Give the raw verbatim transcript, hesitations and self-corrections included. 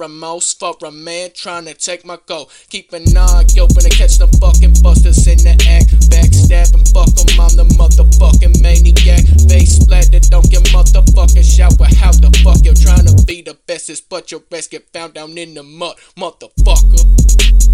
most for a man trying to take my goal. Keep an eye open to catch them fucking busters in the act. Backstabbing, fuck 'em, I'm the motherfucking maniac. Face splattered, don't get motherfucking shower. How the fuck you're trying to be the bestest, but your best get found down in the mud, motherfucker.